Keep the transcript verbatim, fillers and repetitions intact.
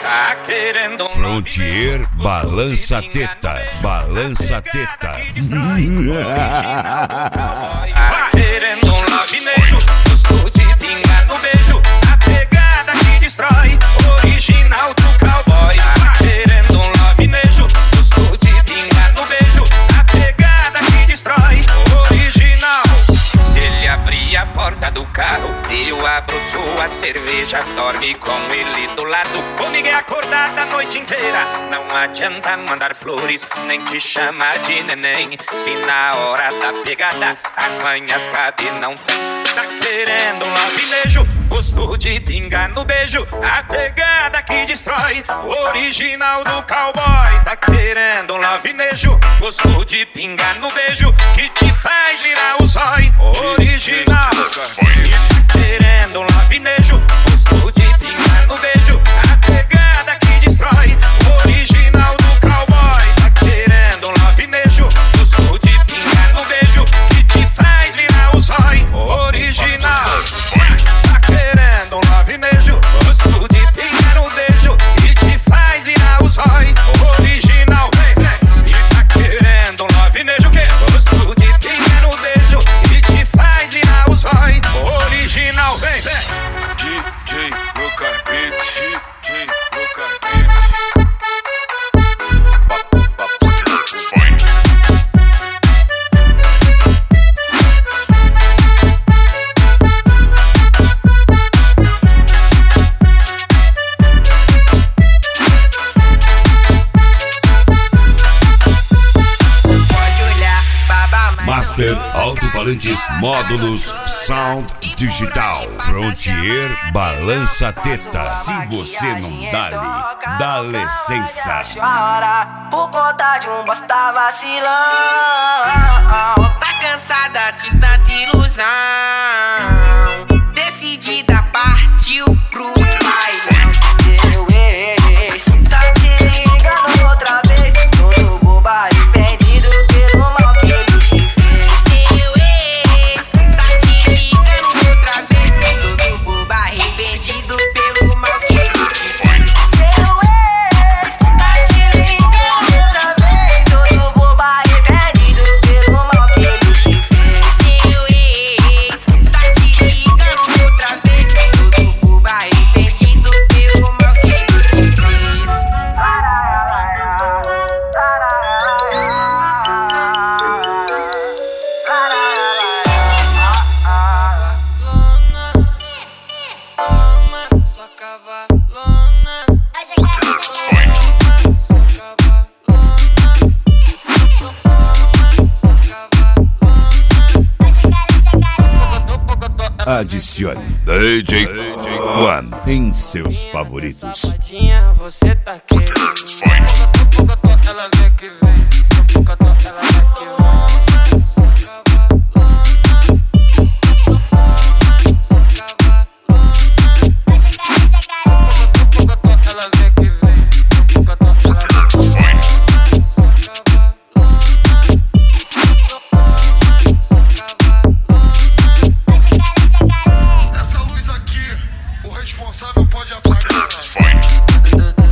Tá querendo um Frontier balança teta, balança teta. Tá querendo um lavinejo, gosto de pingar no beijo, a pegada que destrói, original do cowboy. Tá querendo um lavinejo, gosto de pingar no beijo, a pegada que destrói, original. Se ele abrir a porta do carro, eu abro sua cerveja, dorme com ele do lado, comigo é acordada a noite inteira. Não adianta mandar flores, nem te chamar de neném, se na hora da pegada as manhas cabe não tem. Tá querendo um lavinejo, gosto de pingar no beijo, a pegada que destrói, original do cowboy. Tá querendo um lavinejo, gosto de pingar no beijo, que te faz virar o zói, original. Tá querendo um lavinejo, gosto de pingar no beijo, a pegada que destrói, original do cowboy. Tá querendo um lavinejo, gosto de pingar no beijo, que te faz virar o zói, original. Tá querendo um lavinejo, gosto de pingar no beijo, que te faz virar o zói, original. Vem, vem. E tá querendo um lavinejo que gosto de pingar no beijo, que te faz virar o zói, original. Vem, vem. D J Lucas Beats, D J Lucas Beats. Master Alto-Falantes Módulos Sound Digital. Frontier balança teta. Se você não dá-lhe, dá licença. Chora por conta de um bosta vacilão. Tá cansada de tanta ilusão, decidida partiu pro bailão. Meu ex tá te ligando outra vez, todo bobo arrependido pelo mal que ele te fez. Seu ex tá te ligando outra vez, todo bobo arrependido pelo mal que ele te fez. Seu ex tá te ligando outra vez, todo bobo arrependido pelo mal que ele te fez. Seu ex tá te ligando outra vez, todo bobo arrependido pelo mal que ele te fez. Só cavalona, Adicione D J One em seus favoritos. safadinha, você tá querendo. Ela vem que vem, ela vai que vem. Ela vem que vem, Essa luz aqui, o responsável pode apagar.